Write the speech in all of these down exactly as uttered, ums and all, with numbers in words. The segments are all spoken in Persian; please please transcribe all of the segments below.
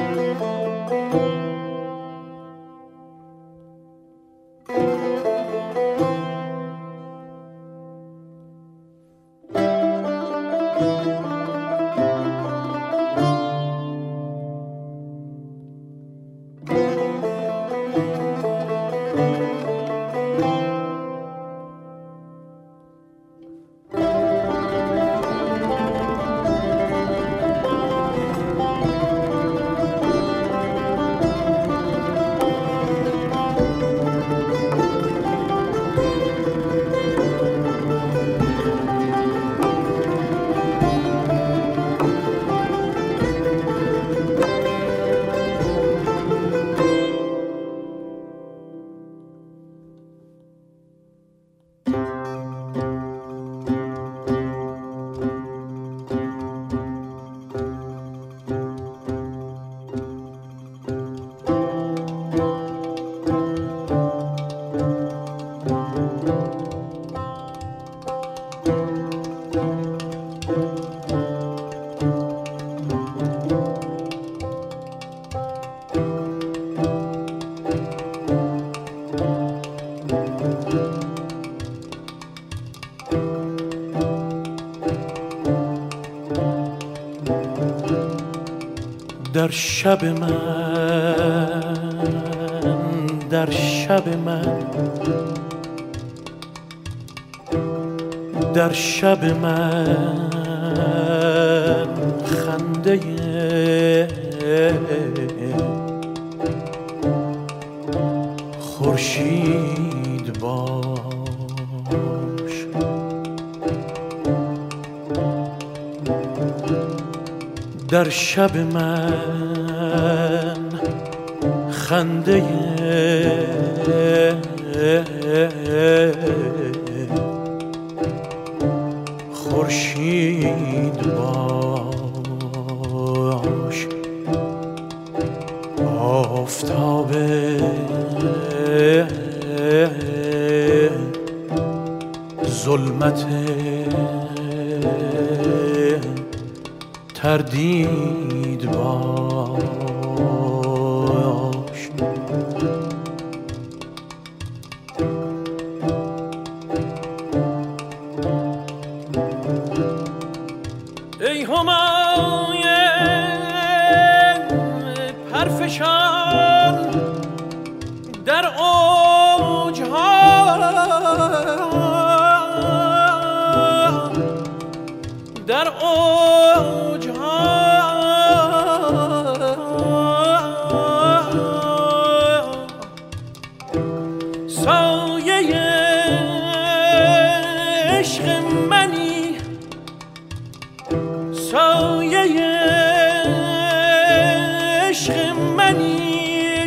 در شب من، در شب من، در شب من خنده خورشید باش. در شب من خنده خورشید باش. آفتاب ظلمت تردید باش. ای همای پرفشان در اوجها، در اوجها سایه عشق منی، سایه عشق منی.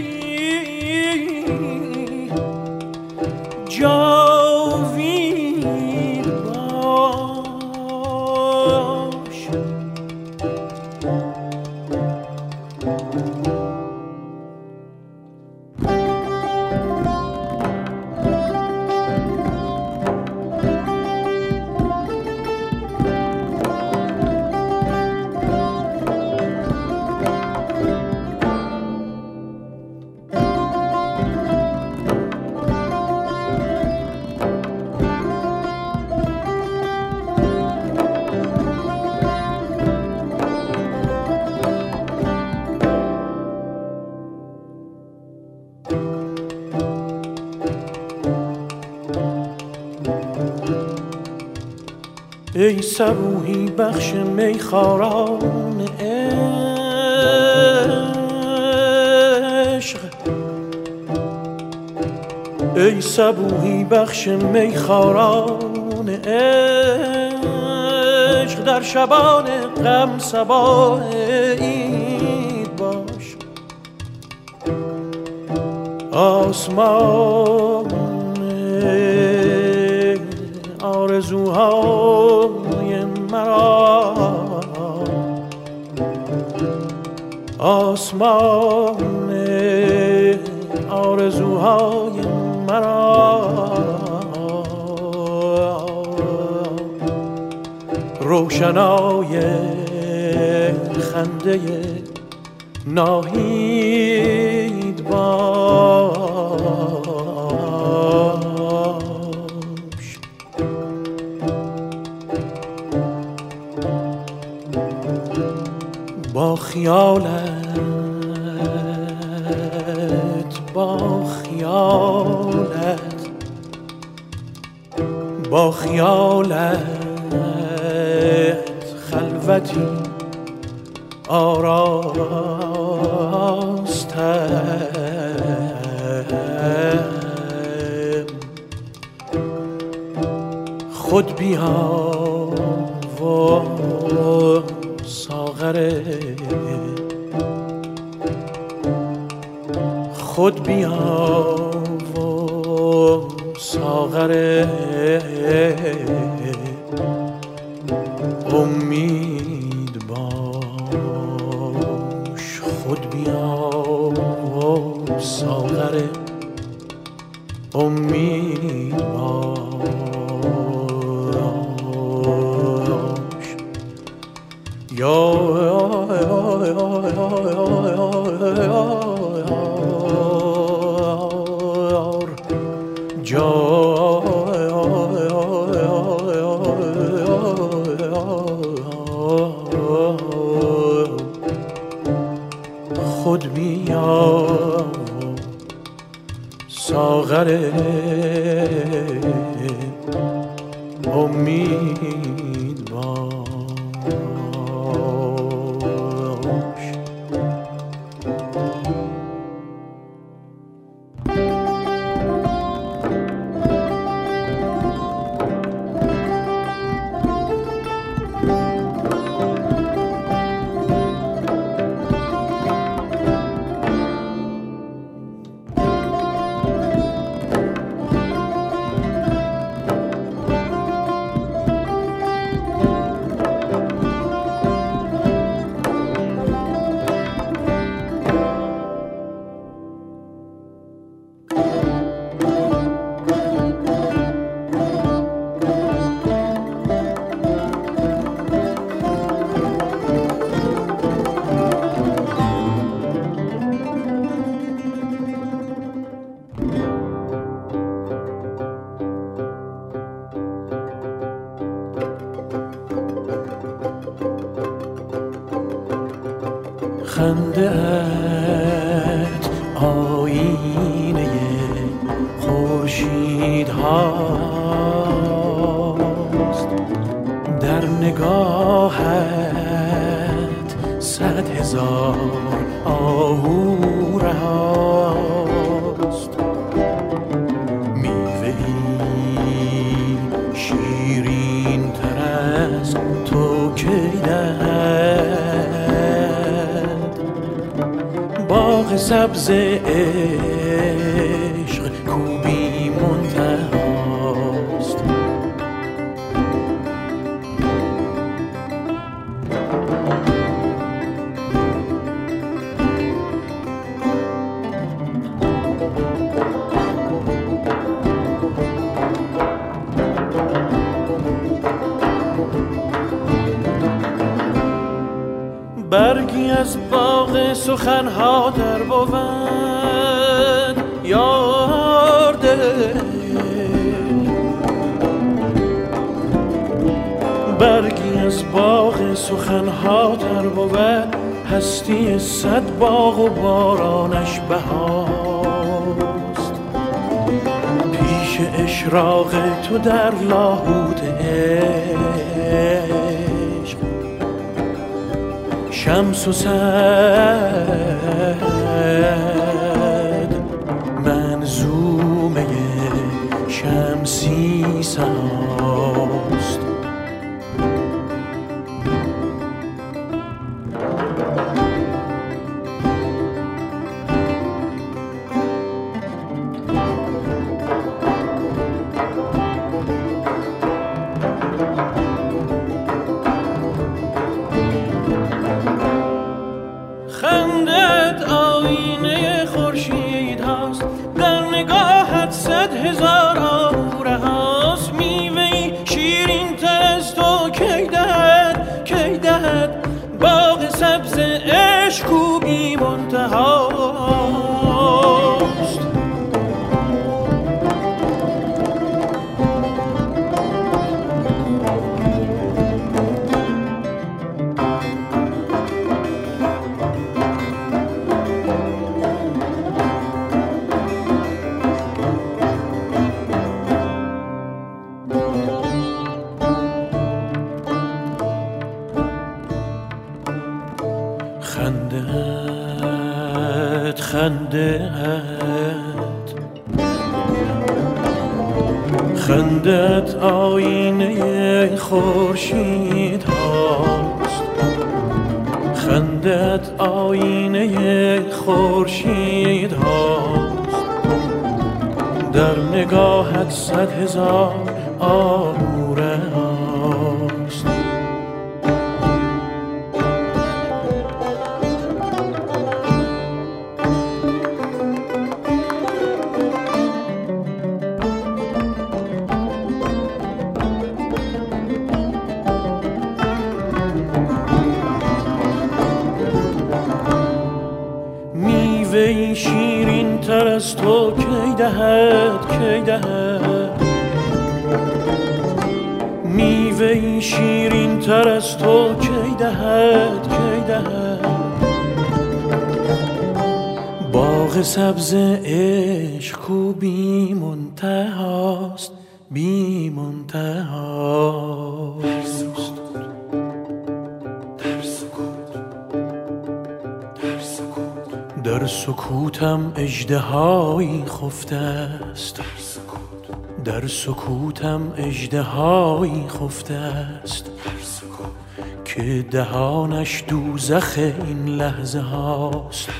جاوید باش. ای صبوحی بخش میخواران عشق، ای صبوحی بخش میخواران عشق، در شبان غم صباح عید باش. آسمان آرزوهای مرا، آسمان آرزوهای مرا، روشنای خنده ناهید باش. با خیالت با خیالت با خیالت خلوتی آراستم. خود بیا و ساغر خود بیا و ساغر امید باش. خود بیا و ساغر امید باش. یا خود بیا ساغر امید باش. خنده‌ات آینه خورشید هاست، در نگاهت صد هزار آهو رهاست. میوه‌ای شیرین تر از تو کی باغ سبز عشق کوبی منتهاست. برگی از باغ سخنها در بود یار دل، برگی از باغ سخنها در بود هستی صد باغ و بارانش بهاست. پیش اشراق تو در لاهوت عشق شمس و صد منظومه شمسی سناست. خندت آینه خورشید هاست، در نگاهت صد هزار آهوره هاست. میوه‌ای شیرین تر از تو کی دهد کی دهد باغ سبز عشق کوبی منتهاست. خندت خندت خندت آینه خورشید هاست. خندت آینه خورشید هاست. در نگاهت صد هزار آموره هاست. میوه‌ای شیرین تر از تو کی دهد کی دهد. میوه‌ای شیرین تر از تو کی دهد کی دهد. باغ سبز عشق کو بی منتهاست بی منتهاست. در سکوتم اژدهایی خفته است. در سکوتم اژدهایی خفته است که دهانش دوزخ این لحظه هاست.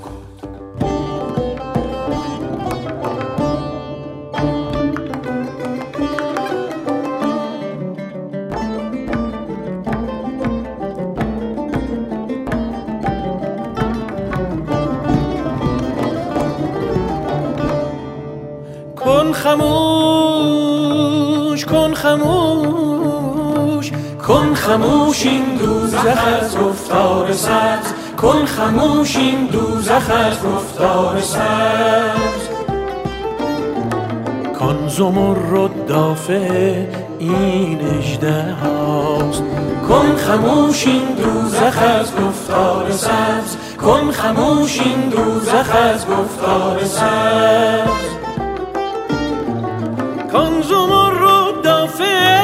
کن خموش کن خموش کن خموش این دوزخ از گفتار سبز. کن خموش این دوزخ از گفتار سبز. کن زمرد دافع این اژدهاست. کن خموش این دوزخ از گفتار سبز. کن خموش این دوزخ از گفتار سبز. کن زمرد دافع